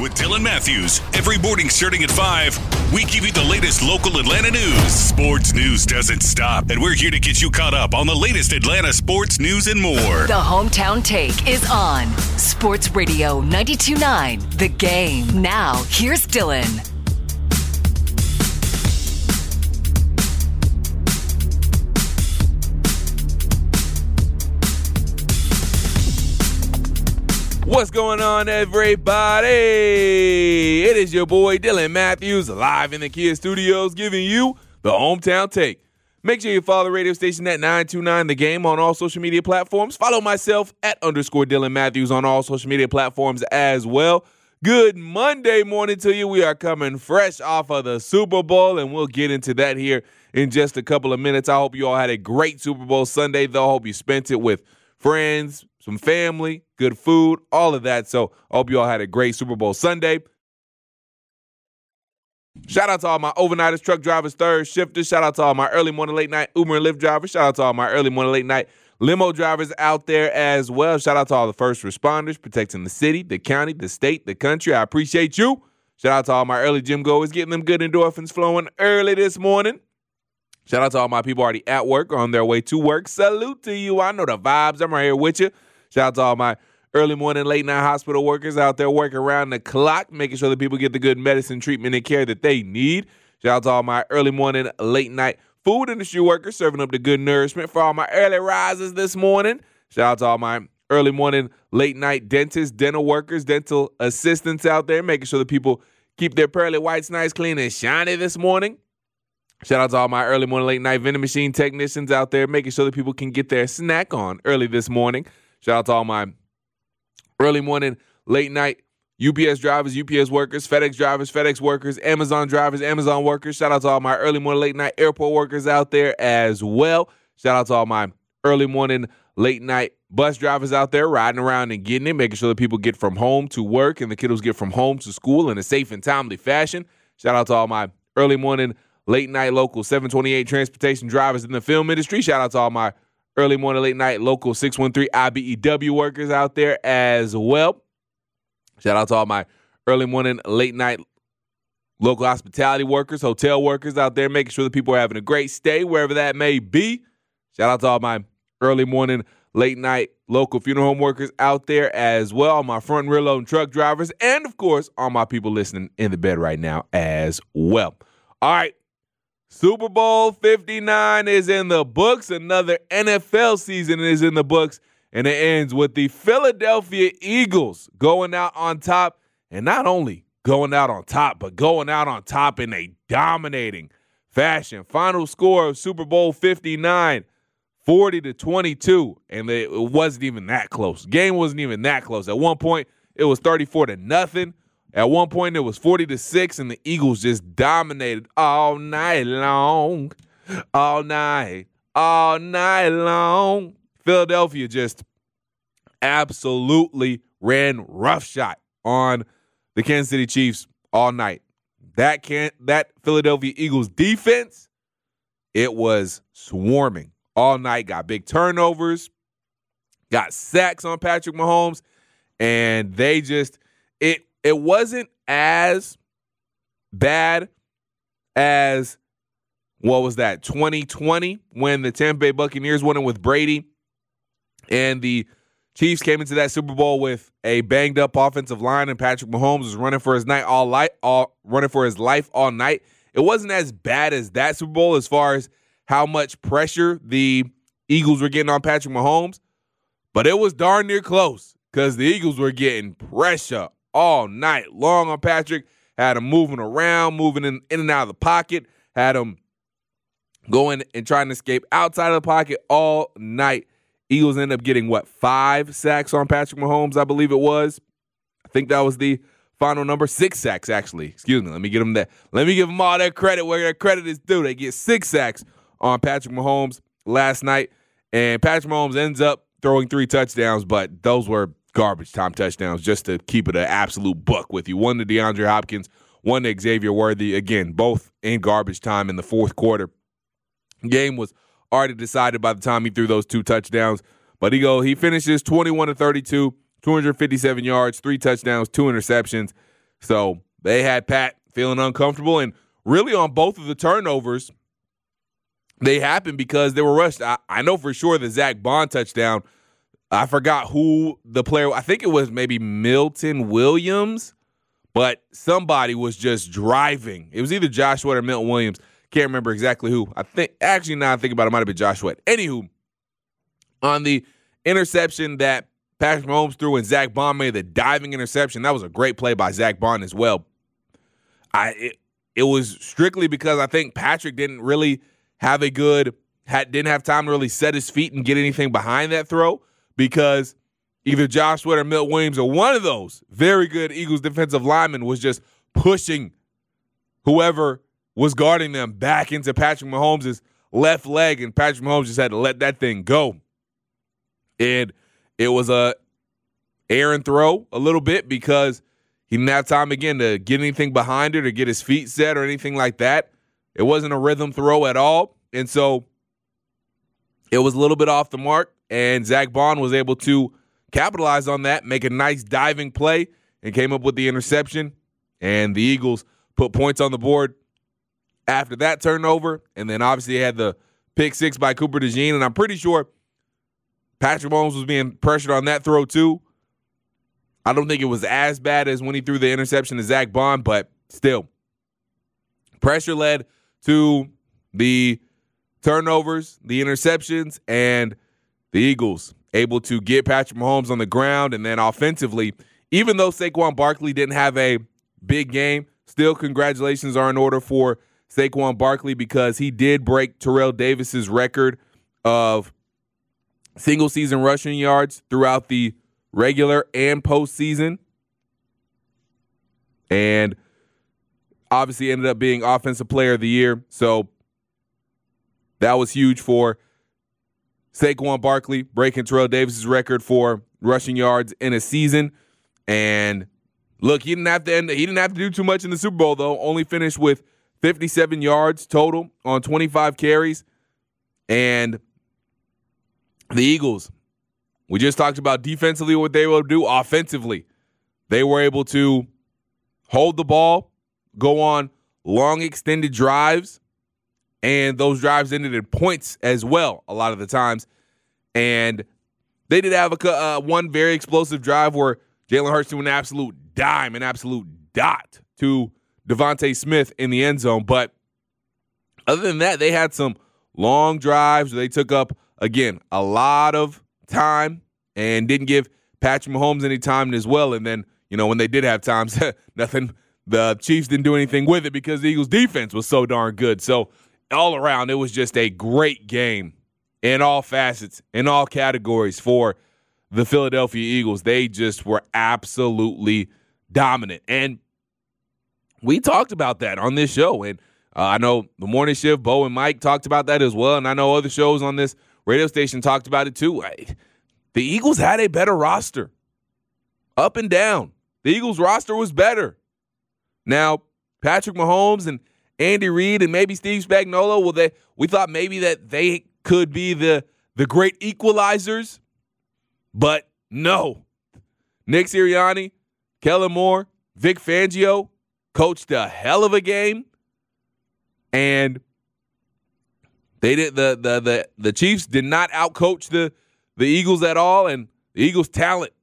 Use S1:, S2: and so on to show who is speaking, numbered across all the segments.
S1: with Dylan Matthews. Every morning starting at 5, we give you the latest local Atlanta news. Sports news doesn't stop, and we're here to get you caught up on the latest Atlanta sports news and more.
S2: The Hometown Take is on Sports Radio 92.9 The Game. Now, here's Dylan.
S3: What's going on, everybody? It is your boy Dylan Matthews live in the Kia Studios giving you the Hometown Take. Make sure you follow the radio station at 929 The Game on all social media platforms. Follow myself at _Dylan Matthews on all social media platforms as well. Good Monday morning to you. We are coming fresh off of the Super Bowl, and we'll get into that here in just a couple of minutes. I hope you all had a great Super Bowl Sunday, though. I hope you spent it with friends, some family, good food, all of that. So I hope you all had a great Super Bowl Sunday. Shout out to all my overnighters, truck drivers, third shifters. Shout out to all my early morning, late night Uber and Lyft drivers. Shout out to all my early morning, late night limo drivers out there as well. Shout out to all the first responders protecting the city, the county, the state, the country. I appreciate you. Shout out to all my early gym goers getting them good endorphins flowing early this morning. Shout out to all my people already at work or on their way to work. Salute to you. I know the vibes. I'm right here with you. Shout out to all my early morning, late night hospital workers out there working around the clock, making sure that people get the good medicine, treatment, and care that they need. Shout out to all my early morning, late night food industry workers serving up the good nourishment for all my early risers this morning. Shout out to all my early morning, late night dentists, dental workers, dental assistants out there, making sure that people keep their pearly whites nice, clean, and shiny this morning. Shout out to all my early morning, late night vending machine technicians out there, making sure that people can get their snack on early this morning. Shout out to all my early morning, late night UPS drivers, UPS workers, FedEx drivers, FedEx workers, Amazon drivers, Amazon workers. Shout out to all my early morning, late night airport workers out there as well. Shout out to all my early morning, late night bus drivers out there riding around and getting it, making sure that people get from home to work and the kiddos get from home to school in a safe and timely fashion. Shout out to all my early morning, late night local 728 transportation drivers in the film industry. Shout out to all my early morning, late night local 613 IBEW workers out there as well. Shout out to all my early morning, late night local hospitality workers, hotel workers out there, making sure that people are having a great stay wherever that may be. Shout out to all my early morning, late night local funeral home workers out there as well, all my front and rear loading truck drivers, and of course, all my people listening in the bed right now as well. All right. Super Bowl 59 is in the books. Another NFL season is in the books. And it ends with the Philadelphia Eagles going out on top. And not only going out on top, but going out on top in a dominating fashion. Final score of Super Bowl 59, 40-22. And it wasn't even that close. Game wasn't even that close. At one point, it was 34-0. At one point, it was 40-6, and the Eagles just dominated all night long. All night long. Philadelphia just absolutely ran roughshod on the Kansas City Chiefs all night. That Philadelphia Eagles defense, it was swarming all night. Got big turnovers, got sacks on Patrick Mahomes, and they just it wasn't as bad as, 2020 when the Tampa Bay Buccaneers won it with Brady and the Chiefs came into that Super Bowl with a banged-up offensive line and Patrick Mahomes was running for his life all night. It wasn't as bad as that Super Bowl as far as how much pressure the Eagles were getting on Patrick Mahomes, but it was darn near close because the Eagles were getting pressure all night long on Patrick, had him moving around, moving in and out of the pocket, had him going and trying to escape outside of the pocket all night. Eagles ended up getting, 5 sacks on Patrick Mahomes, I believe it was. I think that was the final number. 6 sacks, actually. Excuse me. Let me give them that. Let me give them all their credit where their credit is due. They get 6 sacks on Patrick Mahomes last night, and Patrick Mahomes ends up throwing 3 touchdowns, but those were garbage time touchdowns, just to keep it an absolute buck with you. One to DeAndre Hopkins, one to Xavier Worthy. Again, both in garbage time in the fourth quarter. Game was already decided by the time he threw those 2 touchdowns. But he finishes 21-32, 257 yards, 3 touchdowns, 2 interceptions. So they had Pat feeling uncomfortable, and really on both of the turnovers, they happened because they were rushed. I know for sure the Zach Bond touchdown, I forgot who the player, I think it was maybe Milton Williams, but somebody was just driving. It was either Josh Sweat or Milton Williams. Can't remember exactly who. Now I think about it, might have been Josh Sweat. Anywho, on the interception that Patrick Mahomes threw and Zach Bond made the diving interception, that was a great play by Zach Bond as well. It was strictly because I think Patrick didn't really have didn't have time to really set his feet and get anything behind that throw, because either Josh Sweat or Milton Williams or one of those very good Eagles defensive linemen was just pushing whoever was guarding them back into Patrick Mahomes' left leg, and Patrick Mahomes just had to let that thing go. And it was a errant throw a little bit because he didn't have time, again, to get anything behind it or get his feet set or anything like that. It wasn't a rhythm throw at all. And so it was a little bit off the mark, and Zach Bond was able to capitalize on that, make a nice diving play, and came up with the interception. And the Eagles put points on the board after that turnover. And then obviously they had the pick six by Cooper DeJean. And I'm pretty sure Patrick Mahomes was being pressured on that throw too. I don't think it was as bad as when he threw the interception to Zach Bond, but still. Pressure led to the turnovers, the interceptions, and the Eagles able to get Patrick Mahomes on the ground. And then offensively, even though Saquon Barkley didn't have a big game, still congratulations are in order for Saquon Barkley, because he did break Terrell Davis's record of single-season rushing yards throughout the regular and postseason, and obviously ended up being Offensive Player of the Year. So that was huge for Saquon Barkley, breaking Terrell Davis's record for rushing yards in a season. And look, he didn't have to do too much in the Super Bowl, though. Only finished with 57 yards total on 25 carries. And the Eagles, we just talked about defensively what they were able to do. Offensively, they were able to hold the ball, go on long extended drives, and those drives ended in points as well a lot of the times. And they did have one very explosive drive where Jalen Hurts threw an absolute dime, an absolute dot to Devontae Smith in the end zone. But other than that, they had some long drives. They took up, again, a lot of time and didn't give Patrick Mahomes any time as well. And then, when they did have times, nothing, the Chiefs didn't do anything with it because the Eagles' defense was so darn good. So all around, it was just a great game in all facets, in all categories for the Philadelphia Eagles. They just were absolutely dominant. And we talked about that on this show. And I know the Morning Shift, Bo and Mike talked about that as well. And I know other shows on this radio station talked about it too. The Eagles had a better roster. Up and down. The Eagles roster was better. Now, Patrick Mahomes and Andy Reid and maybe Steve Spagnuolo, we thought maybe that they could be the great equalizers. But no. Nick Sirianni, Kellen Moore, Vic Fangio coached a hell of a game. And they did the Chiefs did not outcoach the Eagles at all, and the Eagles' talent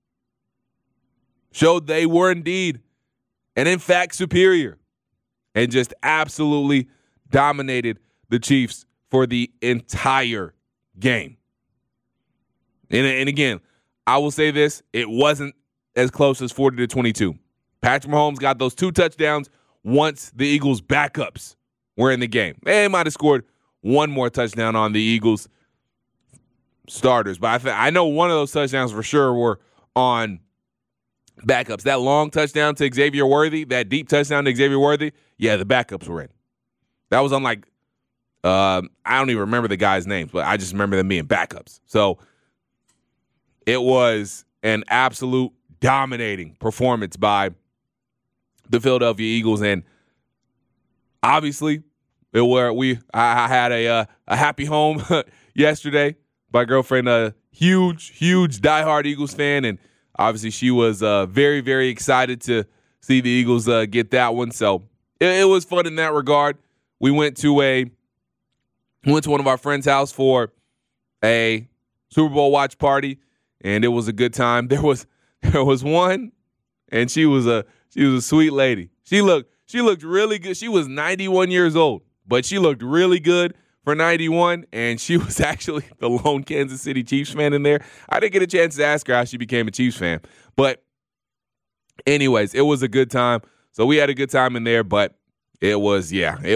S3: showed they were indeed and in fact superior, and just absolutely dominated the Chiefs for the entire game. And again, I will say this, it wasn't as close as 40-22. Patrick Mahomes got those 2 touchdowns once the Eagles' backups were in the game. They might have scored one more touchdown on the Eagles starters, but I know one of those touchdowns for sure were on backups. That long touchdown to Xavier Worthy, that deep touchdown to Xavier Worthy, yeah, the backups were in. That was on I don't even remember the guys' names, but I just remember them being backups. So it was an absolute dominating performance by the Philadelphia Eagles, and obviously I had a happy home yesterday. My girlfriend, a huge diehard Eagles fan, and obviously she was very, very excited to see the Eagles get that one. So it was fun in that regard. We went to one of our friends' house for a Super Bowl watch party, and it was a good time. There was one, and she was a sweet lady. She looked really good. She was 91 years old, but she looked really good for 91, and she was actually the lone Kansas City Chiefs fan in there. I didn't get a chance to ask her how she became a Chiefs fan, but anyways, it was a good time. So we had a good time in there, but it was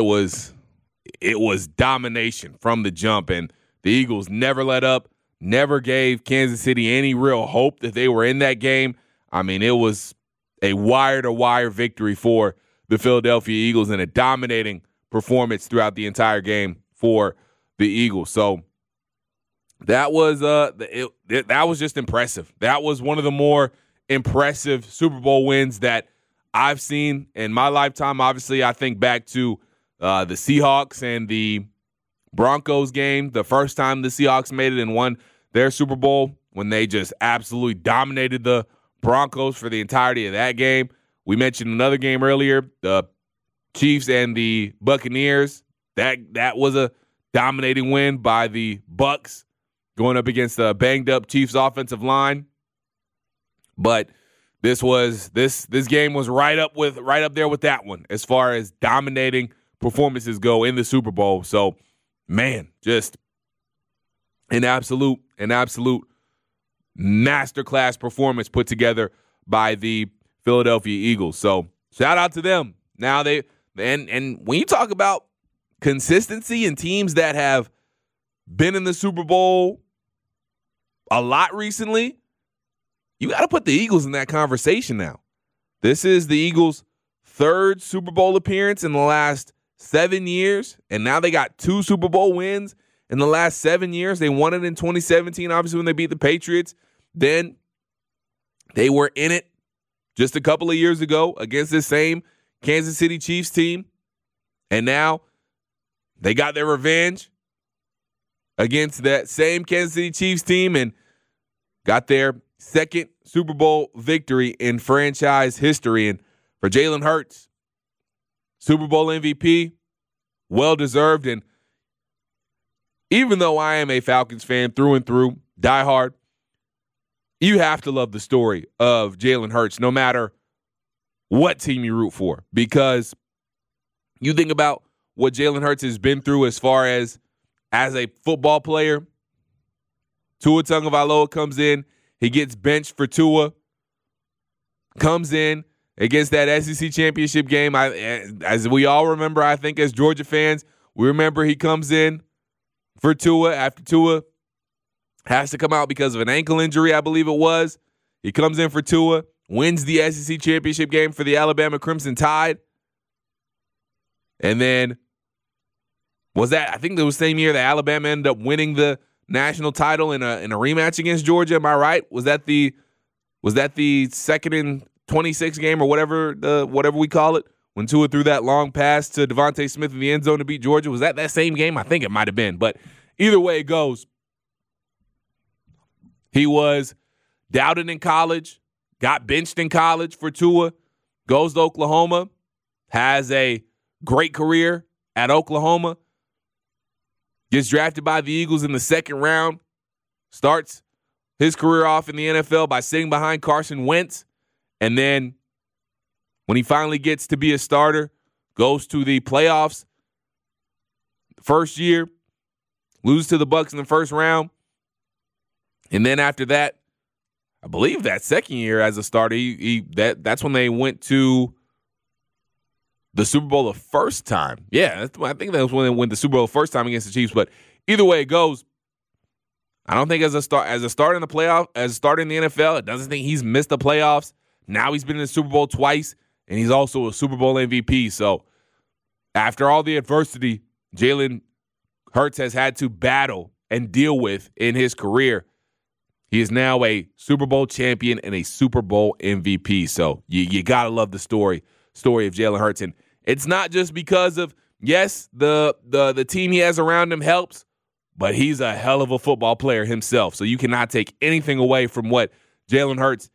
S3: domination from the jump, and the Eagles never let up, never gave Kansas City any real hope that they were in that game. I mean, it was a wire-to-wire victory for the Philadelphia Eagles and a dominating performance throughout the entire game for the Eagles. So that was that was just impressive. That was one of the more impressive Super Bowl wins that I've seen in my lifetime. Obviously, I think back to the Seahawks and the Broncos game, the first time the Seahawks made it and won their Super Bowl, when they just absolutely dominated the Broncos for the entirety of that game. We mentioned another game earlier, the Chiefs and the Buccaneers. That was a dominating win by the Bucs going up against the banged-up Chiefs offensive line. But this game was right up there with that one as far as dominating performances go in the Super Bowl. So, man, just an absolute masterclass performance put together by the Philadelphia Eagles. So, shout out to them. Now and when you talk about consistency and teams that have been in the Super Bowl a lot recently, you got to put the Eagles in that conversation now. This is the Eagles' third Super Bowl appearance in the last 7 years, and now they got 2 Super Bowl wins in the last 7 years. They won it in 2017, obviously, when they beat the Patriots. Then they were in it just a couple of years ago against this same Kansas City Chiefs team, and now they got their revenge against that same Kansas City Chiefs team and got their second Super Bowl victory in franchise history. And for Jalen Hurts, Super Bowl MVP, well-deserved. And even though I am a Falcons fan through and through, diehard, you have to love the story of Jalen Hurts no matter what team you root for, because you think about what Jalen Hurts has been through as far as a football player. Tua Tagovailoa comes in. He gets benched for Tua. Comes in against that SEC championship game. As we all remember, I think as Georgia fans, we remember he comes in for Tua after Tua has to come out because of an ankle injury, I believe it was. He comes in for Tua, wins the SEC championship game for the Alabama Crimson Tide. And then I think it was the same year that Alabama ended up winning the national title in a rematch against Georgia. Am I right? Was that the 2nd and 26 game or whatever we call it, when Tua threw that long pass to Devontae Smith in the end zone to beat Georgia? Was that same game? I think it might have been. But either way it goes, he was doubted in college, got benched in college for Tua, goes to Oklahoma, has a great career at Oklahoma, gets drafted by the Eagles in the second round, starts his career off in the NFL by sitting behind Carson Wentz, and then when he finally gets to be a starter, goes to the playoffs first year, loses to the Bucs in the first round, and then after that, I believe that second year as a starter, that's when they went to the Super Bowl the first time. Yeah, I think that was when they went the Super Bowl the first time against the Chiefs. But either way it goes, I don't think as a starter in the playoff, as a starter in the NFL, it doesn't think he's missed the playoffs. Now he's been in the Super Bowl twice, and he's also a Super Bowl MVP. So after all the adversity Jalen Hurts has had to battle and deal with in his career, he is now a Super Bowl champion and a Super Bowl MVP. So you got to love the story of Jalen Hurts. And it's not just because of, yes, the team he has around him helps, but he's a hell of a football player himself. So you cannot take anything away from what Jalen Hurts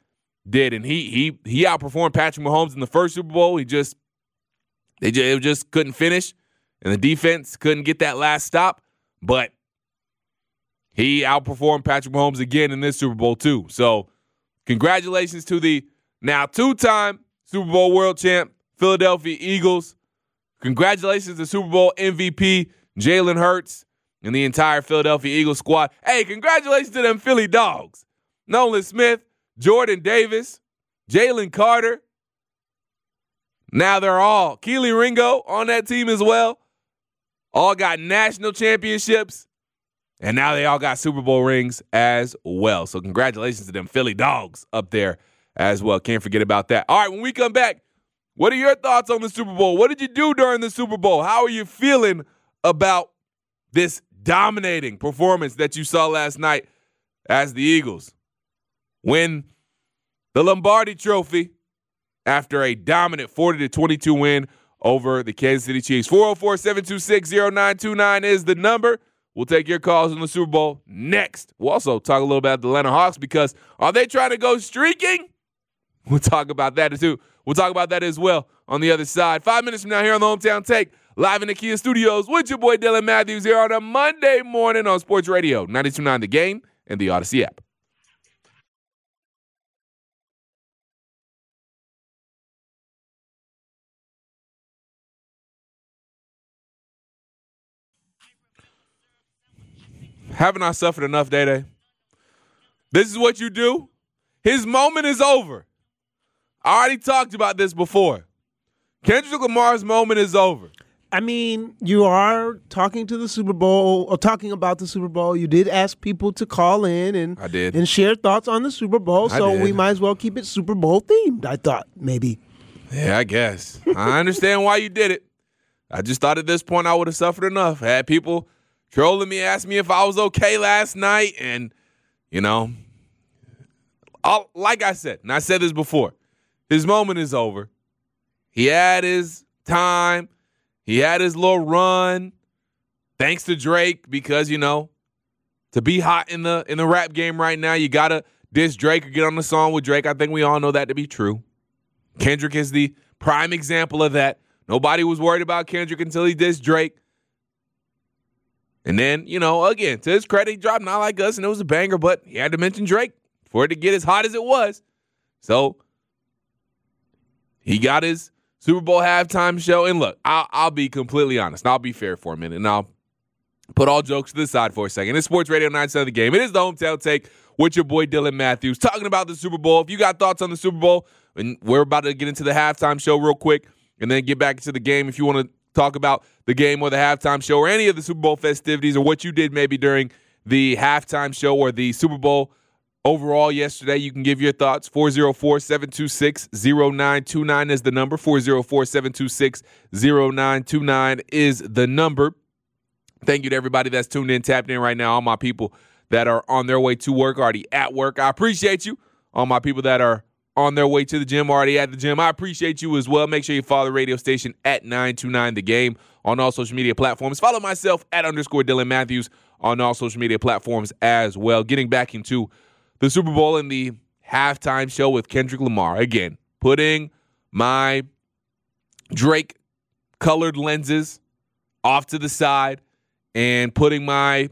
S3: did, and he outperformed Patrick Mahomes in the first Super Bowl. They just couldn't finish, and the defense couldn't get that last stop. But he outperformed Patrick Mahomes again in this Super Bowl too. So congratulations to the now two-time Super Bowl world champ Philadelphia Eagles. Congratulations to Super Bowl MVP Jalen Hurts and the entire Philadelphia Eagles squad. Hey, congratulations to them Philly Dogs. Nolan Smith, Jordan Davis, Jalen Carter. Now they're all Keely Ringo on that team as well. All got national championships. And now they all got Super Bowl rings as well. So congratulations to them Philly Dogs up there as well. Can't forget about that. All right, when we come back, what are your thoughts on the Super Bowl? What did you do during the Super Bowl? How are you feeling about this dominating performance that you saw last night as the Eagles win the Lombardi Trophy after a dominant 40-22 win over the Kansas City Chiefs? 404-726-0929 is the number. We'll take your calls on the Super Bowl next. We'll also talk a little about the Atlanta Hawks because are they trying to go streaking? We'll talk about that too. We'll talk about that as well on the other side. 5 minutes from now here on the Hometown Take, live in the Kia Studios with your boy Dylan Matthews here on a Monday morning on Sports Radio 92.9 The Game and the Odyssey app. Haven't I suffered enough, Day-Day? This is what you do? His moment is over. I already talked about this before. Kendrick Lamar's moment is over.
S4: I mean, you are talking to the Super Bowl or talking about the Super Bowl. You did ask people to call in and share thoughts on the Super Bowl, so we might as well keep it Super Bowl themed, I thought, maybe.
S3: Yeah, I guess. I understand why you did it. I just thought at this point I would have suffered enough. I had people trolling me, asked me if I was okay last night, and, you know, like I said, and I said this before, his moment is over. He had his time. He had his little run. Thanks to Drake, because, you know, to be hot in the rap game right now, you got to diss Drake or get on the song with Drake. I think we all know that to be true. Kendrick is the prime example of that. Nobody was worried about Kendrick until he dissed Drake. And then, you know, again, to his credit, he dropped Not Like Us, and it was a banger, but he had to mention Drake for it to get as hot as it was. So he got his Super Bowl halftime show. And look, I'll be completely honest. And I'll be fair for a minute. And I'll put all jokes to the side for a second. It's Sports Radio 97 The Game. It is the Hometown Take with your boy Dylan Matthews talking about the Super Bowl. If you got thoughts on the Super Bowl, and we're about to get into the halftime show real quick and then get back into the game. If you want to talk about the game or the halftime show or any of the Super Bowl festivities or what you did maybe during the halftime show or the Super Bowl overall yesterday, you can give your thoughts. 404-726-0929 is the number. 404-726-0929 is the number. Thank you to everybody that's tuned in, tapped in right now. All my people that are on their way to work, already at work, I appreciate you. All my people that are on their way to the gym, already at the gym, I appreciate you as well. Make sure you follow the radio station at 929 The Game on all social media platforms. Follow myself at _Dylan Matthews on all social media platforms as well. Getting back into the Super Bowl and the halftime show with Kendrick Lamar. Again, putting my Drake-colored lenses off to the side and putting my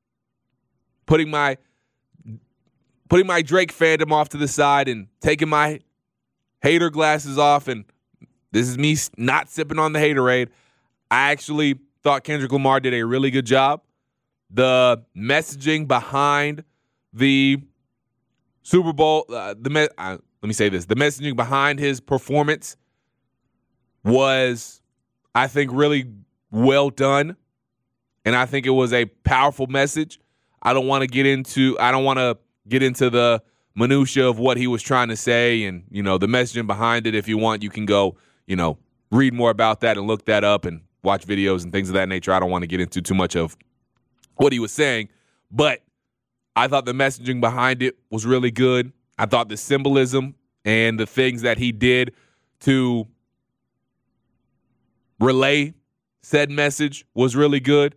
S3: Drake fandom off to the side and taking my hater glasses off, and this is me not sipping on the haterade. I actually thought Kendrick Lamar did a really good job. The messaging behind the Super Bowl, let me say this. The messaging behind his performance was, I think, really well done, and I think it was a powerful message. I don't want to get into the minutia of what he was trying to say and, you know, the messaging behind it. If you want, you can go, you know, read more about that and look that up and watch videos and things of that nature. I don't want to get into too much of what he was saying, but I thought the messaging behind it was really good. I thought the symbolism and the things that he did to relay said message was really good.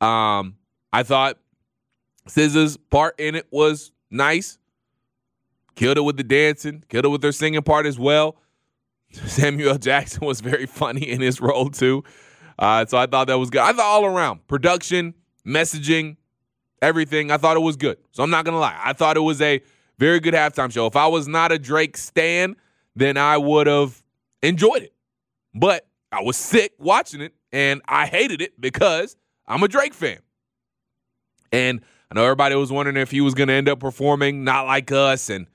S3: I thought SZA's part in it was nice. Killed it with the dancing. Killed it with their singing part as well. Samuel L. Jackson was very funny in his role too. So I thought that was good. I thought all around, production, messaging, everything, I thought it was good. So I'm not going to lie. I thought it was a very good halftime show. If I was not a Drake stan, then I would have enjoyed it. But I was sick watching it, and I hated it because I'm a Drake fan. And I know everybody was wondering if he was going to end up performing Not Like Us and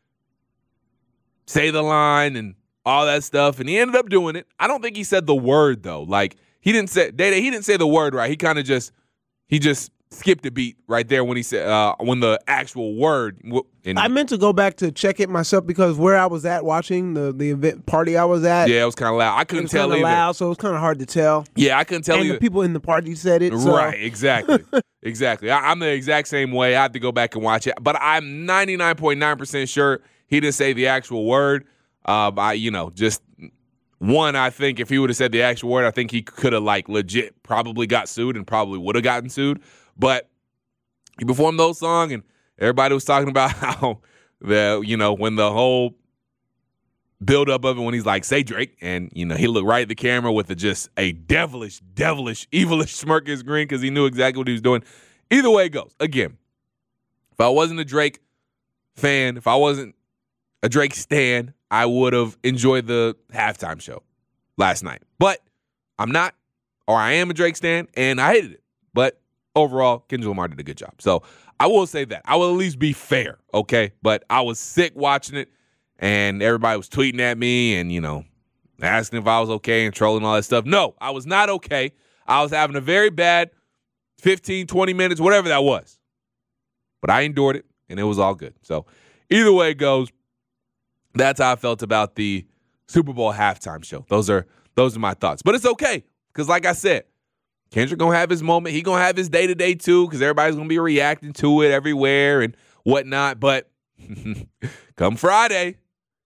S3: Say the Line and all that stuff, and he ended up doing it. I don't think he said the word, though. Like, he didn't say the word right. He kind of just skipped a beat right there when he said when the actual word.
S4: I meant to go back to check it myself because where I was at watching the event party I was at.
S3: Yeah, it was kind of loud. I couldn't tell either.
S4: Loud, so it was kind of hard to tell.
S3: Yeah, I couldn't tell
S4: either. And the people in the party said it. So.
S3: Right, exactly. Exactly. I'm the exact same way. I have to go back and watch it. But I'm 99.9% sure he didn't say the actual word. Just one, I think if he would have said the actual word, I think he could have legit probably got sued and probably would have gotten sued. But he performed those songs, and everybody was talking about how when the whole buildup of it, when he's like, "Say Drake," and he looked right at the camera with just a devilish, evilish smirk in his grin because he knew exactly what he was doing. Either way it goes. Again, if I wasn't a Drake fan, if I wasn't a Drake stan, I would have enjoyed the halftime show last night. But I'm not, or I am a Drake stan, and I hated it. But overall, Kendrick Lamar did a good job. So I will say that. I will at least be fair, okay? But I was sick watching it, and everybody was tweeting at me and, asking if I was okay and trolling all that stuff. No, I was not okay. I was having a very bad 15, 20 minutes, whatever that was. But I endured it, and it was all good. So either way it goes, that's how I felt about the Super Bowl halftime show. Those are my thoughts. But it's okay, because like I said, Kendrick going to have his moment. He going to have his day-to-day too, because everybody's going to be reacting to it everywhere and whatnot. But come Friday,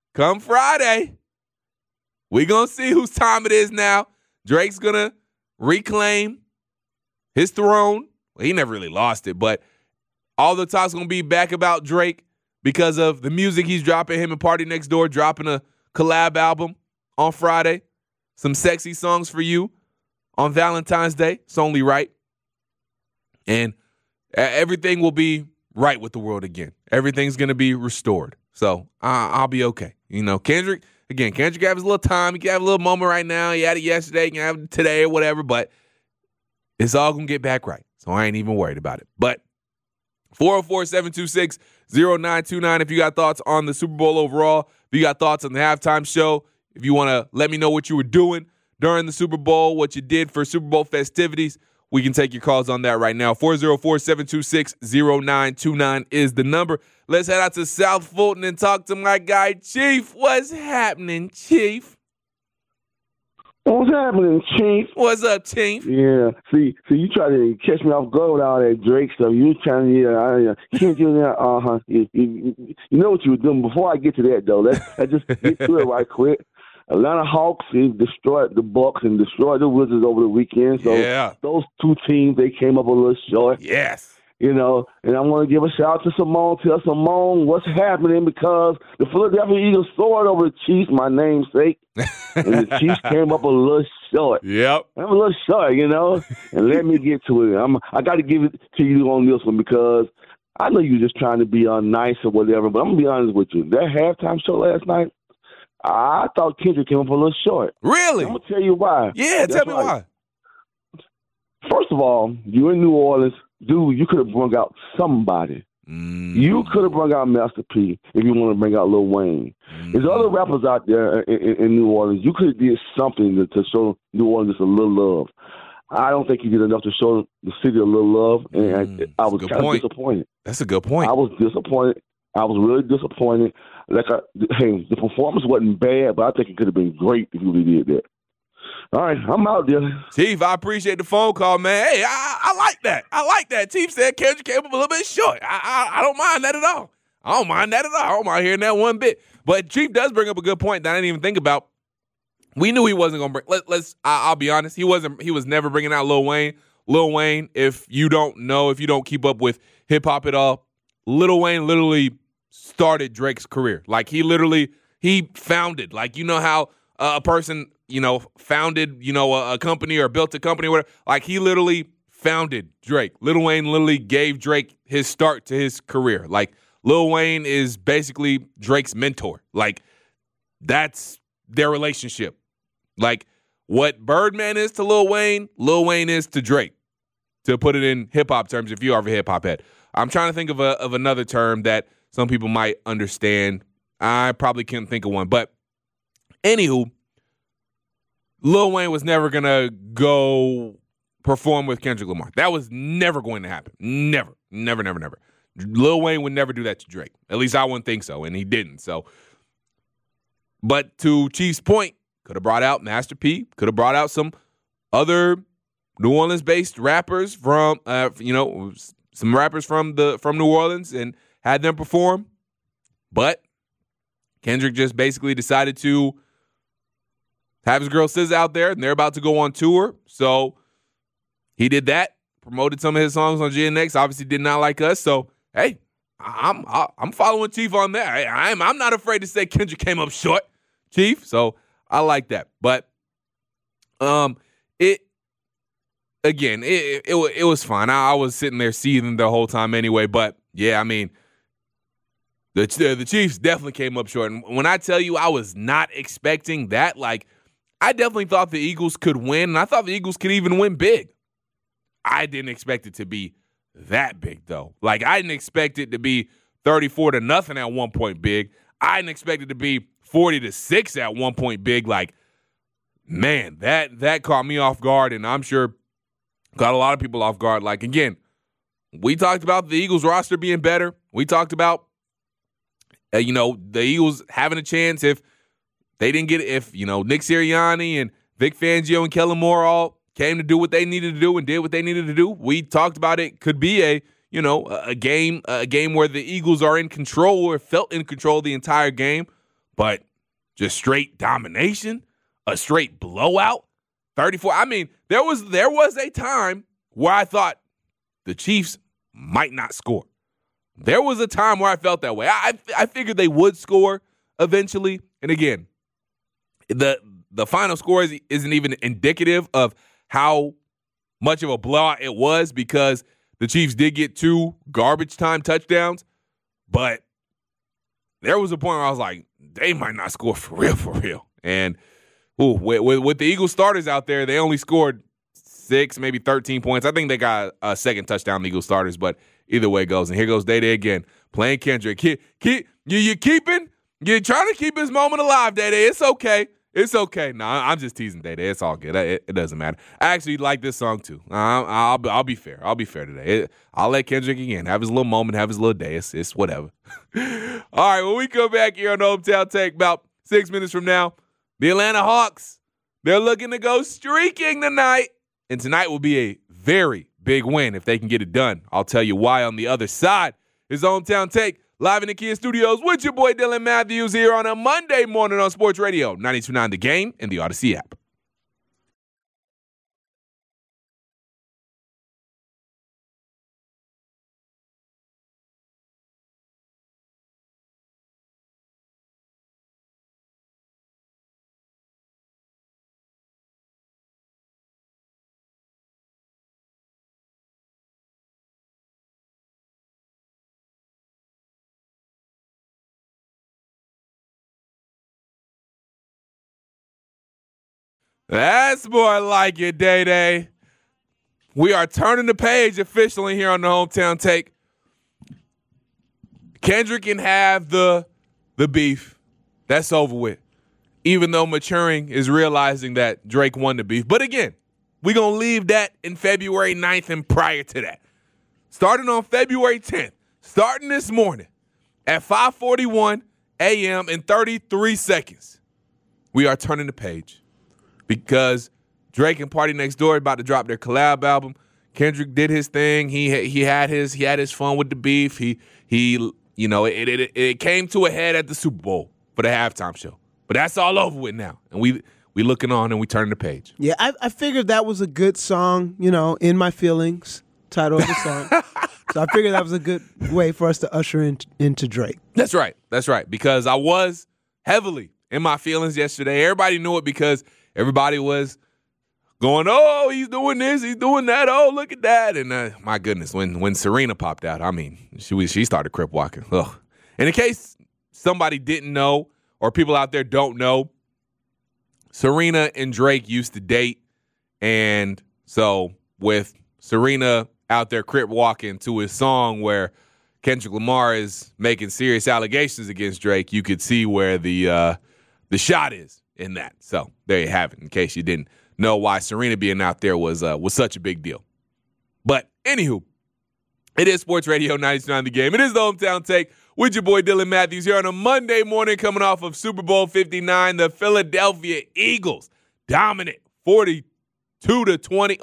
S3: we going to see whose time it is now. Drake's going to reclaim his throne. Well, he never really lost it, but all the talk's going to be back about Drake because of the music he's dropping. Him and Party Next Door dropping a collab album on Friday. Some sexy songs for you on Valentine's Day. It's only right. And everything will be right with the world again. Everything's going to be restored. So I'll be okay. Kendrick can have his little time. He can have a little moment right now. He had it yesterday. He can have it today or whatever. But it's all going to get back right. So I ain't even worried about it. But 404-726-0929 if you got thoughts on the Super Bowl overall. If you got thoughts on the halftime show. If you want to let me know what you were doing during the Super Bowl, what you did for Super Bowl festivities, we can take your calls on that right now. 404-726-0929 is the number. Let's head out to South Fulton and talk to my guy, Chief. What's happening, Chief?
S5: What's happening, Chief?
S3: What's up, Chief?
S5: Yeah. See, you try to catch me off guard with all that Drake stuff. You trying to, can't do that. You know what you were doing. Before I get to that, though, let's just get to it right quick. Atlanta Hawks destroyed the Bucks and destroyed the Wizards over the weekend. So those two teams, they came up a little short.
S3: Yes.
S5: And I want to give a shout out to Simone. Tell Simone what's happening because the Philadelphia Eagles soared over the Chiefs, my namesake. And the Chiefs came up a little short.
S3: Yep.
S5: I'm a little short, And let me get to it. I got to give it to you on this one because I know you're just trying to be nice or whatever, but I'm going to be honest with you. That halftime show last night, I thought Kendrick came up a little short.
S3: Really?
S5: I'm going to tell you why.
S3: Yeah, tell me why.
S5: First of all, you're in New Orleans. Dude, you could have brought out somebody. You could have brought out Master P if you want to bring out Lil Wayne. There's other rappers out there in New Orleans. You could have did something to show New Orleans a little love. I don't think you did enough to show the city a little love, and I was kind of disappointed.
S3: That's a good point.
S5: I was disappointed. I was really disappointed. The performance wasn't bad, but I think it could have been great if you really did that. All right, I'm out there.
S3: Chief, I appreciate the phone call, man. Hey, I like that. I like that. Chief said Kendrick came up a little bit short. I don't mind that at all. I don't mind hearing that one bit. But Chief does bring up a good point that I didn't even think about. We knew he wasn't going to bring. I'll be honest. He was never bringing out Lil Wayne. Lil Wayne, if you don't keep up with hip hop at all, Lil Wayne literally started Drake's career. Like, he founded. Like, you know how a person, founded, a company or built a company or whatever. Like, he literally founded Drake. Lil Wayne literally gave Drake his start to his career. Like, Lil Wayne is basically Drake's mentor. Like, that's their relationship. Like, what Birdman is to Lil Wayne is to Drake, to put it in hip-hop terms if you are a hip-hop head. I'm trying to think of another term that some people might understand. I probably can't think of one. But, anywho, Lil Wayne was never going to go perform with Kendrick Lamar. That was never going to happen. Never. Lil Wayne would never do that to Drake. At least I wouldn't think so, and he didn't. So, but to Chief's point, could have brought out Master P, could have brought out some other New Orleans-based rappers from, some rappers from New Orleans and had them perform. But Kendrick just basically decided to have his girl SZA out there, and they're about to go on tour. So he did that, promoted some of his songs on GNX. Obviously did not like us. So, hey, I'm following Chief on that. I'm not afraid to say Kendrick came up short, Chief. So I like that. But it was fine. I was sitting there seething the whole time anyway. But yeah, I mean, the Chiefs definitely came up short. And when I tell you I was not expecting that, like, I definitely thought the Eagles could win, and I thought the Eagles could even win big. I didn't expect it to be that big, though. Like, I didn't expect it to be 34-0 at one point big. I didn't expect it to be 40-6 at one point big. Like, man, that caught me off guard, and I'm sure got a lot of people off guard. Like, again, we talked about the Eagles roster being better. We talked about, the Eagles having a chance if they didn't get if Nick Sirianni and Vic Fangio and Kellen Moore all came to do what they needed to do and did what they needed to do. We talked about it could be a game where the Eagles are in control or felt in control the entire game, but just straight domination, a straight blowout, 34. I mean, there was a time where I thought the Chiefs might not score. There was a time where I felt that way. I figured they would score eventually, and again, the final score isn't even indicative of how much of a blowout it was because the Chiefs did get 2 garbage time touchdowns, but there was a point where I was like, they might not score for real. And with the Eagles starters out there, they only scored 6, maybe 13 points. I think they got a second touchdown, the Eagles starters, but either way it goes. And here goes Day-Day again, playing Kendrick. You're trying to keep his moment alive, Day-Day. It's okay. It's okay. No, I'm just teasing Day-Day. It's all good. It doesn't matter. I actually like this song too. I'll be fair. I'll be fair today. I'll let Kendrick again have his little moment, have his little day. It's whatever. All right, when we come back here on the Hometown Take about 6 minutes from now, the Atlanta Hawks, they're looking to go streaking tonight. And tonight will be a very big win if they can get it done. I'll tell you why on the other side. It's Hometown Take. Live in the Kia Studios with your boy Dylan Matthews here on a Monday morning on Sports Radio 92.9 The Game and the Odyssey app. That's more like it, Day-Day. We are turning the page officially here on the Hometown Take. Kendrick can have the beef. That's over with. Even though Maturing is realizing that Drake won the beef. But again, we're going to leave that in February 9th and prior to that. Starting on February 10th, starting this morning at 5:41 a.m. in 33 seconds, we are turning the page. Because Drake and Party Next Door are about to drop their collab album. Kendrick did his thing. He had his fun with the beef. It came to a head at the Super Bowl for the halftime show. But that's all over with now. And we looking on and we turning the page.
S4: Yeah, I figured that was a good song, In My Feelings, title of the song. So I figured that was a good way for us to usher into Drake.
S3: That's right. Because I was heavily in my feelings yesterday. Everybody knew it because everybody was going, oh, he's doing this, he's doing that, oh, look at that. And my goodness, when Serena popped out, I mean, she started crip walking. Ugh. And in case somebody didn't know or people out there don't know, Serena and Drake used to date. And so with Serena out there crip walking to his song where Kendrick Lamar is making serious allegations against Drake, you could see where the shot is in that. So there you have it, in case you didn't know why Serena being out there was such a big deal. But anywho, it is Sports Radio 92.9 The Game. It is the Hometown Take with your boy Dylan Matthews here on a Monday morning coming off of Super Bowl 59. The Philadelphia Eagles dominant 40 to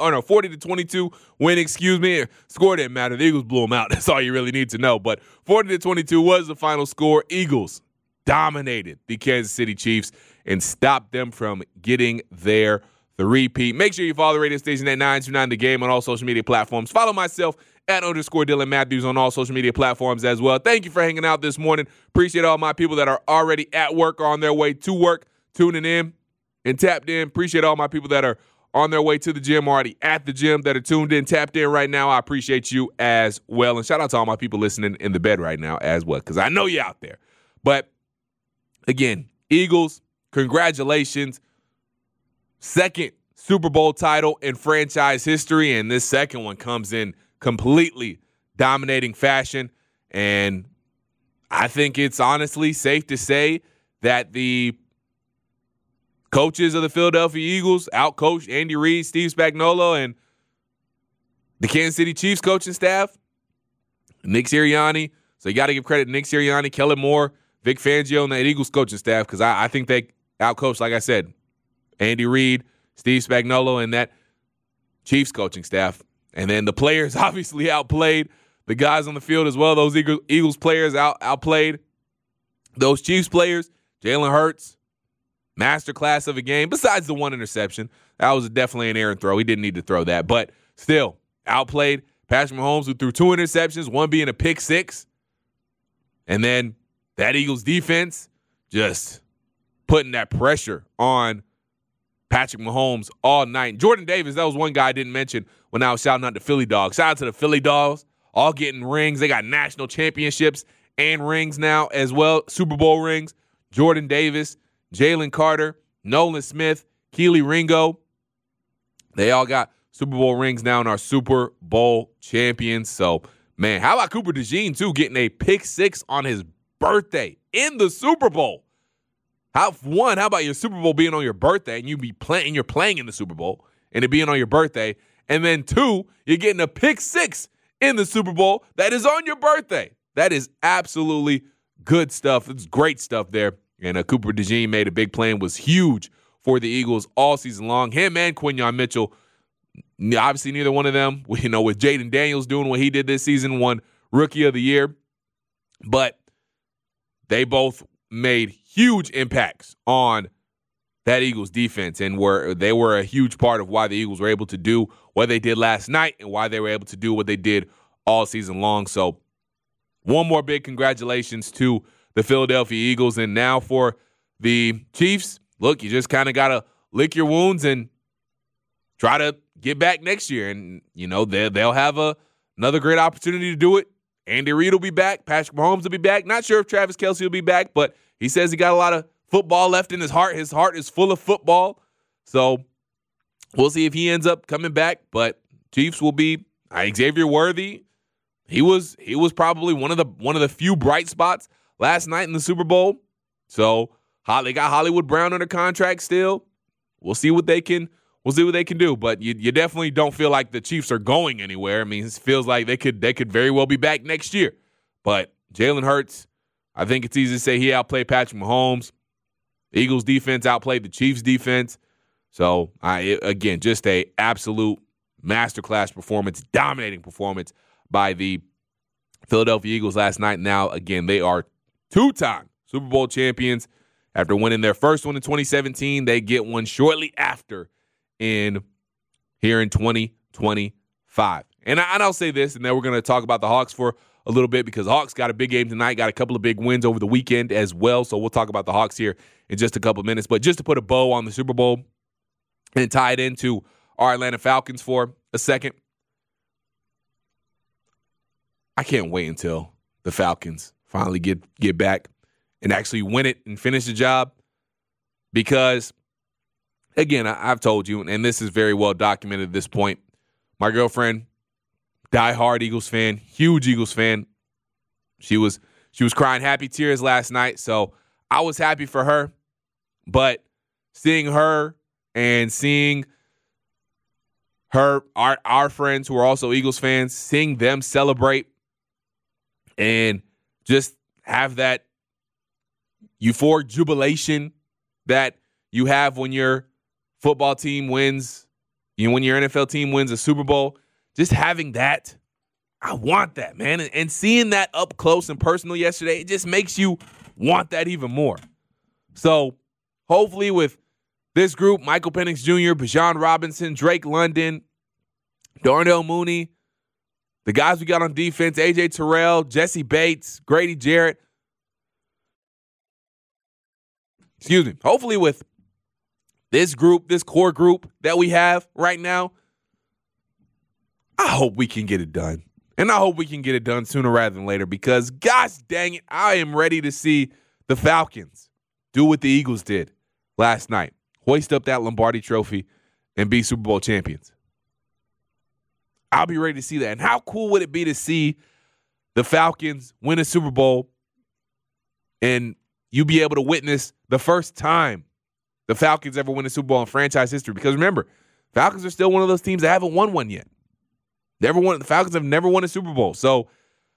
S3: 22 win, Score didn't matter. The Eagles blew them out. That's all you really need to know. But 40-22 was the final score. Eagles dominated the Kansas City Chiefs and stopped them from getting their repeat. Make sure you follow the radio station at 92.9 The Game on all social media platforms. Follow myself at _Dylan Matthews on all social media platforms as well. Thank you for hanging out this morning. Appreciate all my people that are already at work or on their way to work, tuning in and tapped in. Appreciate all my people that are on their way to the gym, already at the gym, that are tuned in, tapped in right now. I appreciate you as well. And shout out to all my people listening in the bed right now as well, because I know you're out there. But again, Eagles, congratulations. Second Super Bowl title in franchise history, and this second one comes in completely dominating fashion. And I think it's honestly safe to say that the coaches of the Philadelphia Eagles outcoached Andy Reid, Steve Spagnuolo, and the Kansas City Chiefs coaching staff, Nick Sirianni. So you got to give credit to Nick Sirianni, Kellen Moore, Vic Fangio, and that Eagles coaching staff, because I think they outcoached, like I said, Andy Reid, Steve Spagnuolo, and that Chiefs coaching staff. And then the players obviously outplayed the guys on the field as well. Those Eagles players outplayed those Chiefs players. Jalen Hurts, masterclass of a game, besides the one interception. That was definitely an errant throw. He didn't need to throw that. But still, outplayed Patrick Mahomes, who threw 2 interceptions, one being a pick six. And then that Eagles defense just putting that pressure on Patrick Mahomes all night. Jordan Davis, that was one guy I didn't mention when I was shouting out the Philly Dogs. Shout out to the Philly Dogs, all getting rings. They got national championships and rings now as well, Super Bowl rings. Jordan Davis, Jalen Carter, Nolan Smith, Keely Ringo. They all got Super Bowl rings now and are Super Bowl champions. So, man, how about Cooper DeJean, too, getting a pick six on his birthday in the Super Bowl? How about your Super Bowl being on your birthday and you're playing in the Super Bowl and it being on your birthday? And then 2, you're getting a pick six in the Super Bowl that is on your birthday. That is absolutely good stuff. It's great stuff there. And Cooper DeJean made a big play and was huge for the Eagles all season long. Him and Quinyon Mitchell, obviously neither one of them, with Jaden Daniels doing what he did this season, won Rookie of the Year. But they both made huge impacts on that Eagles defense, and they were a huge part of why the Eagles were able to do what they did last night and why they were able to do what they did all season long. So one more big congratulations to the Philadelphia Eagles. And now for the Chiefs, look, you just kind of got to lick your wounds and try to get back next year. And, they'll have another great opportunity to do it. Andy Reid will be back. Patrick Mahomes will be back. Not sure if Travis Kelce will be back, but he says he got a lot of football left in his heart. His heart is full of football. So we'll see if he ends up coming back. But Chiefs will be Xavier Worthy. He was probably one of the few bright spots last night in the Super Bowl. So they got Hollywood Brown under contract still. We'll see what they can do. But you definitely don't feel like the Chiefs are going anywhere. I mean, it feels like they could very well be back next year. But Jalen Hurts, I think it's easy to say he outplayed Patrick Mahomes. The Eagles defense outplayed the Chiefs defense. So again, just a absolute masterclass performance, dominating performance by the Philadelphia Eagles last night. Now, again, they are 2-time Super Bowl champions. After winning their first one in 2017, they get one shortly after here in 2025. And I'll say this, and then we're going to talk about the Hawks for a little bit because Hawks got a big game tonight, got a couple of big wins over the weekend as well. So we'll talk about the Hawks here in just a couple of minutes. But just to put a bow on the Super Bowl and tie it into our Atlanta Falcons for a second, I can't wait until the Falcons finally get back and actually win it and finish the job because, again, I've told you, and this is very well documented at this point, my girlfriend, diehard Eagles fan, huge Eagles fan. She was crying happy tears last night, so I was happy for her. But seeing her and seeing our friends who are also Eagles fans, seeing them celebrate and just have that euphoric jubilation that you have when your football team wins, when your NFL team wins a Super Bowl, just having that, I want that, man. And seeing that up close and personal yesterday, it just makes you want that even more. So hopefully with this group, Michael Penix Jr., Bijan Robinson, Drake London, Darnell Mooney, the guys we got on defense, A.J. Terrell, Jesse Bates, Grady Jarrett. Hopefully with this group, this core group that we have right now, I hope we can get it done. And I hope we can get it done sooner rather than later because, gosh dang it, I am ready to see the Falcons do what the Eagles did last night. Hoist up that Lombardi trophy and be Super Bowl champions. I'll be ready to see that. And how cool would it be to see the Falcons win a Super Bowl and you be able to witness the first time the Falcons ever win a Super Bowl in franchise history? Because remember, Falcons are still one of those teams that haven't won one yet. The Falcons have never won a Super Bowl. So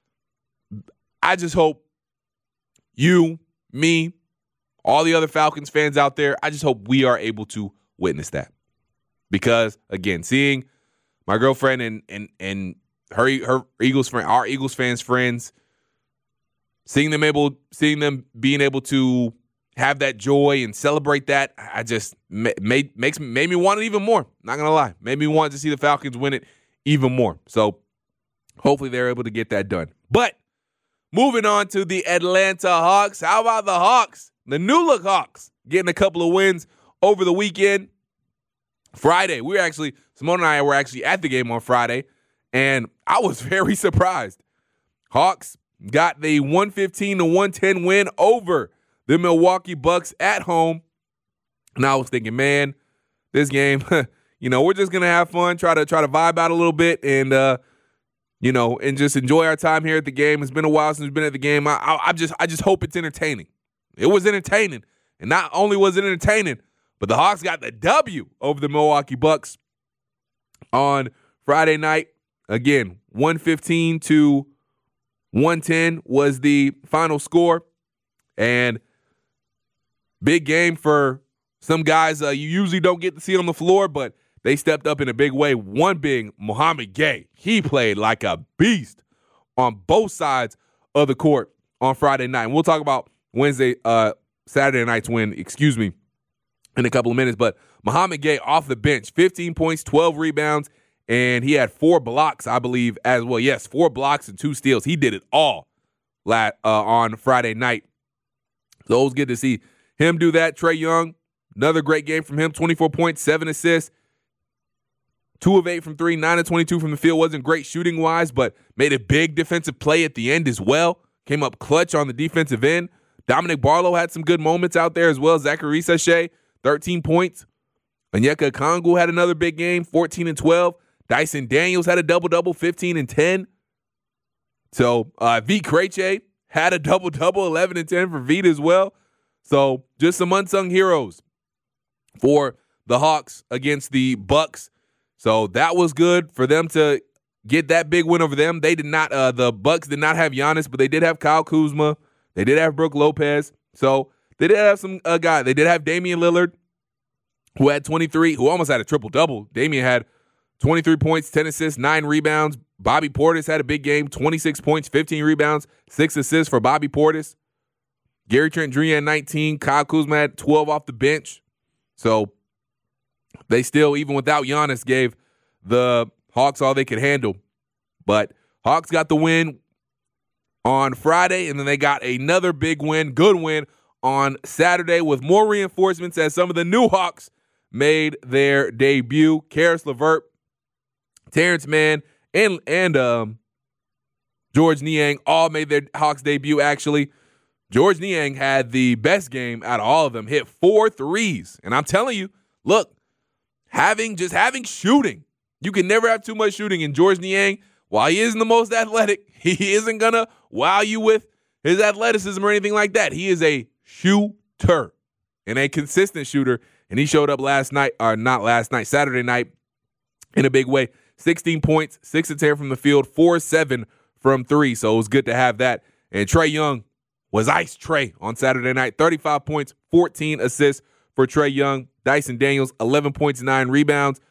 S3: I just hope you, me, all the other Falcons fans out there, I just hope we are able to witness that. Because, again, seeing my girlfriend and her Eagles friend, our Eagles fans' friends, seeing them being able to have that joy and celebrate that, I just made me want it even more. Not gonna lie, made me want to see the Falcons win it even more. So hopefully they're able to get that done. But moving on to the Atlanta Hawks. How about the Hawks? The new look Hawks getting a couple of wins over the weekend. Friday, Simone and I were actually at the game on Friday, and I was very surprised. Hawks got the 115-110 win over the Milwaukee Bucks at home. And I was thinking, man, this game, we're just gonna have fun, try to vibe out a little bit, and and just enjoy our time here at the game. It's been a while since we've been at the game. I just hope it's entertaining. It was entertaining, and not only was it entertaining, but the Hawks got the W over the Milwaukee Bucks on Friday night. Again, 115-110 was the final score, and big game for some guys you usually don't get to see on the floor, but they stepped up in a big way. One being Mohamed Gay. He played like a beast on both sides of the court on Friday night. And we'll talk about Saturday night's win, in a couple of minutes. But Mohamed Gay off the bench, 15 points, 12 rebounds, and he had 4 blocks, I believe, as well. Yes, 4 blocks and 2 steals. He did it all on Friday night. So it was good to see him do that. Trae Young, another great game from him, 24 points, 7 assists, 2 of 8 from 3, 9 of 22 from the field. Wasn't great shooting-wise, but made a big defensive play at the end as well. Came up clutch on the defensive end. Dominic Barlow had some good moments out there as well. Zachary Sachet, 13 points. Onyeka Okongwu had another big game, 14 and 12. Dyson Daniels had a double-double, 15 and 10. So Vit Krejci had a double-double, 11 and 10 for Vit as well. So just some unsung heroes for the Hawks against the Bucks. So that was good for them to get that big win over them. They did not. The Bucks did not have Giannis, but they did have Kyle Kuzma. They did have Brook Lopez. So they did have some guy. They did have Damian Lillard, who had 23, who almost had a triple-double. Damian had 23 points, 10 assists, 9 rebounds. Bobby Portis had a big game, 26 points, 15 rebounds, 6 assists for Bobby Portis. Gary Trent Jr. had 19. Kyle Kuzma had 12 off the bench. So they still, even without Giannis, gave the Hawks all they could handle But Hawks got the win on Friday, and then they got another big win, good win, on Saturday with more reinforcements as some of the new Hawks made their debut. Karis LeVert, Terrence Mann, and George Niang all made their Hawks debut, actually. George Niang had the best game out of all of them, hit 4 threes. And I'm telling you, look, having shooting, you can never have too much shooting. And George Niang, while he isn't the most athletic, he isn't going to wow you with his athleticism or anything like that. He is a shooter and a consistent shooter. And he showed up Saturday night in a big way. 16 points, 6 of 10 from the field, 4-7 from 3. So it was good to have that. And Trae Young was ice Trae on Saturday night. 35 points, 14 assists for Trae Young. Dyson Daniels, 11 points, 9 rebounds.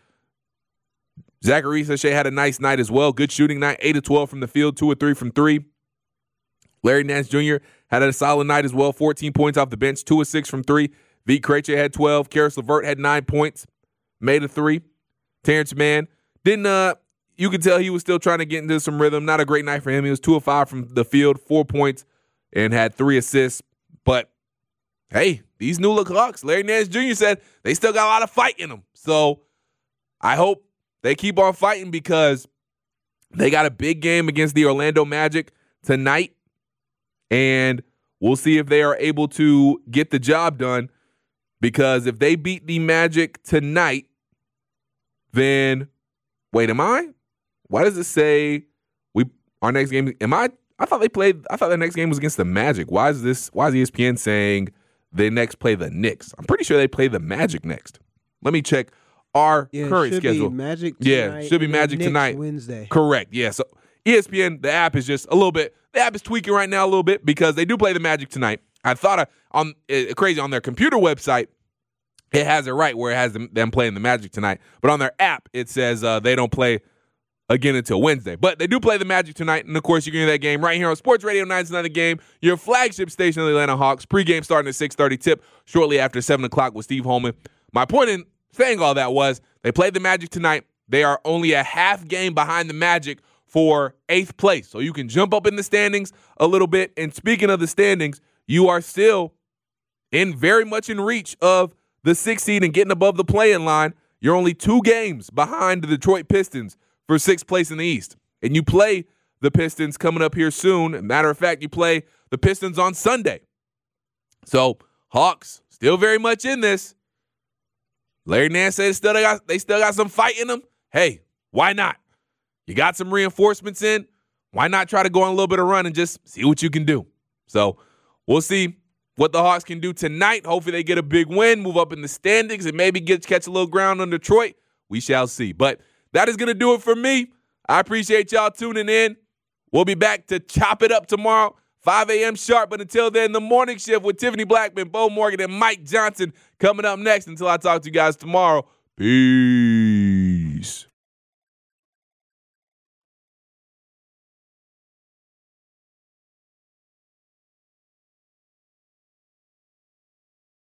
S3: Zachary Sachet had a nice night as well. Good shooting night, 8 of 12 from the field, 2 of 3 from 3. Larry Nance Jr. had a solid night as well, 14 points off the bench, 2 of 6 from 3. Vit Krejci had 12. Karis LeVert had 9 points, made a 3. Terrence Mann you could tell he was still trying to get into some rhythm. Not a great night for him. He was 2 of 5 from the field, 4 points, and had 3 assists. But, hey, these new look Hawks, Larry Nance Jr. said they still got a lot of fight in them. So I hope they keep on fighting because they got a big game against the Orlando Magic tonight. And we'll see if they are able to get the job done, because if they beat the Magic tonight, then wait, why does it say our next game? I thought the next game was against the Magic. Why is ESPN saying they next play the Knicks? I'm pretty sure they play the Magic next. Let me check our current schedule.
S4: Magic tonight,
S3: should be Magic tonight.
S4: Wednesday.
S3: Correct. Yeah. So ESPN, the app is just a little bit. The app is tweaking right now a little bit because they do play the Magic tonight. I thought on their computer website, it has it right where it has them playing the Magic tonight. But on their app, it says they don't play again until Wednesday. But they do play the Magic tonight. And, of course, you're going to hear that game right here on Sports Radio 9 The Game, your flagship station of the Atlanta Hawks. Pregame starting at 6:30, tip shortly after 7 o'clock with Steve Holman. My point in saying all that was they played the Magic tonight. They are only a half game behind the Magic for 8th place. So you can jump up in the standings a little bit. And speaking of the standings, you are still very much in reach of the 6th seed and getting above the play-in line. You're only 2 games behind the Detroit Pistons for 6th place in the East. And you play the Pistons coming up here soon. Matter of fact, you play the Pistons on Sunday. So Hawks still very much in this. Larry Nance said they still got some fight in them. Hey, why not? You got some reinforcements in. Why not try to go on a little bit of run and just see what you can do? So we'll see what the Hawks can do tonight. Hopefully they get a big win, move up in the standings, and maybe catch a little ground on Detroit. We shall see. But that is going to do it for me. I appreciate y'all tuning in. We'll be back to chop it up tomorrow, 5 a.m. sharp. But until then, the morning shift with Tiffany Blackman, Bo Morgan, and Mike Johnson coming up next. Until I talk to you guys tomorrow, peace.